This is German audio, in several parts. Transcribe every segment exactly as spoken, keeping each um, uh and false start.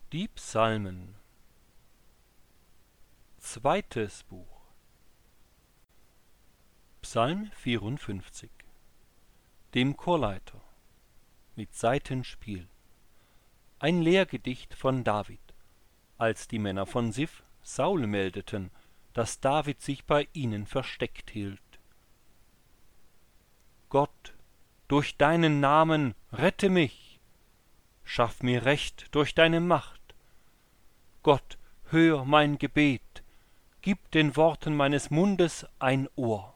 Die Psalmen. Zweites Buch. Psalm vierundfünfzig. Dem Chorleiter. Mit Saitenspiel. Ein Lehrgedicht von David, als die Männer von Sif Saul meldeten, dass David sich bei ihnen versteckt hielt. Gott, durch deinen Namen rette mich, schaff mir Recht durch deine Macht. Gott, hör mein Gebet, gib den Worten meines Mundes ein Ohr.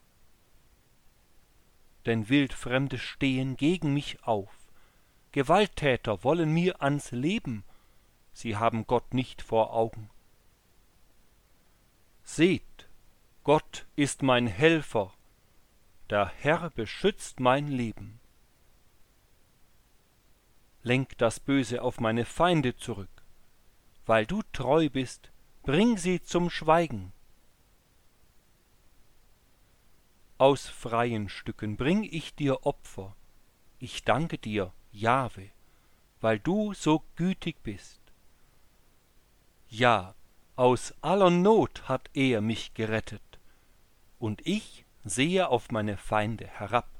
Denn Wildfremde stehen gegen mich auf, Gewalttäter wollen mir ans Leben, sie haben Gott nicht vor Augen. Seht, Gott ist mein Helfer, der Herr beschützt mein Leben. Lenk das Böse auf meine Feinde zurück, weil du treu bist, bring sie zum Schweigen. Aus freien Stücken bring ich dir Opfer, ich danke dir, Jahwe, weil du so gütig bist. Ja, aus aller Not hat er mich gerettet, und ich sehe auf meine Feinde herab.